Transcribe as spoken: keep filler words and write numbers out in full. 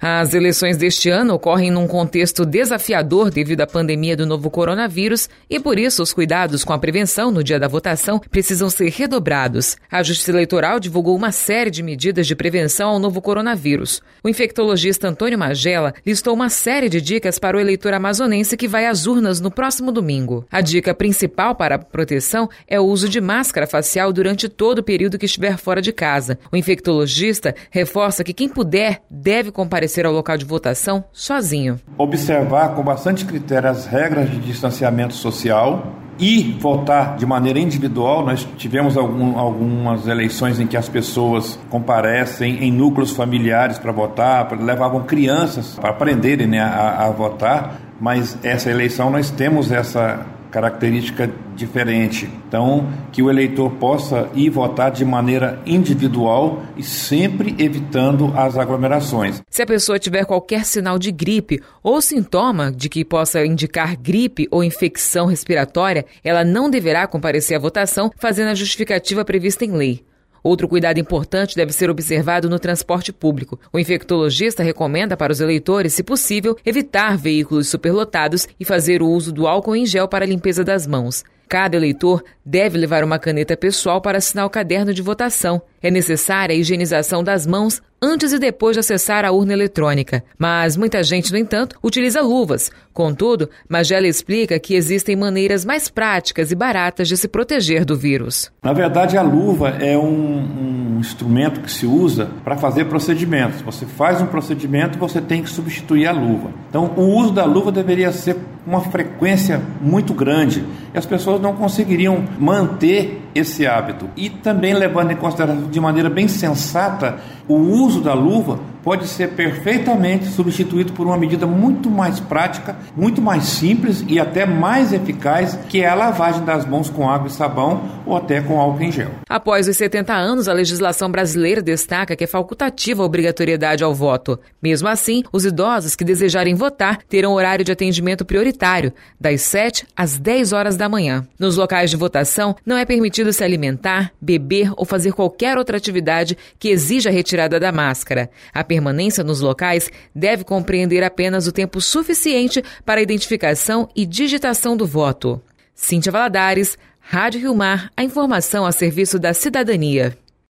As eleições deste ano ocorrem num contexto desafiador devido à pandemia do novo coronavírus e, por isso, os cuidados com a prevenção no dia da votação precisam ser redobrados. A Justiça Eleitoral divulgou uma série de medidas de prevenção ao novo coronavírus. O infectologista Antônio Magela listou uma série de dicas para o eleitor amazonense que vai às urnas no próximo domingo. A dica principal para a proteção é o uso de máscara facial durante todo o período que estiver fora de casa. O infectologista reforça que quem puder deve comparecer ao local de votação sozinho. Observar com bastante critério as regras de distanciamento social e votar de maneira individual. Nós tivemos algum, algumas eleições em que as pessoas comparecem em núcleos familiares para votar, levavam crianças para aprenderem, né, a, a votar, mas essa eleição nós temos essa característica diferente. Então, que o eleitor possa ir votar de maneira individual e sempre evitando as aglomerações. Se a pessoa tiver qualquer sinal de gripe ou sintoma de que possa indicar gripe ou infecção respiratória, ela não deverá comparecer à votação, fazendo a justificativa prevista em lei. Outro cuidado importante deve ser observado no transporte público. O infectologista recomenda para os eleitores, se possível, evitar veículos superlotados e fazer o uso do álcool em gel para a limpeza das mãos. Cada eleitor deve levar uma caneta pessoal para assinar o caderno de votação. É necessária a higienização das mãos antes e depois de acessar a urna eletrônica. Mas muita gente, no entanto, utiliza luvas. Contudo, Magela explica que existem maneiras mais práticas e baratas de se proteger do vírus. Na verdade, a luva é um, um instrumento que se usa para fazer procedimentos. Você faz um procedimento, você tem que substituir a luva. Então, o uso da luva deveria ser uma frequência muito grande e as pessoas não conseguiriam manter esse hábito. E também levando em consideração de maneira bem sensata, o uso da luva pode ser perfeitamente substituído por uma medida muito mais prática, muito mais simples e até mais eficaz, que é a lavagem das mãos com água e sabão ou até com álcool em gel. Após os setenta anos, a legislação brasileira destaca que é facultativa a obrigatoriedade ao voto. Mesmo assim, os idosos que desejarem votar terão horário de atendimento prioritário, das sete às dez horas da manhã. Nos locais de votação, não é permitido se alimentar, beber ou fazer qualquer outra atividade que exija a retirada da máscara. A permanência nos locais deve compreender apenas o tempo suficiente para a identificação e digitação do voto. Cíntia Valadares, Rádio Rio Mar, a informação a serviço da cidadania.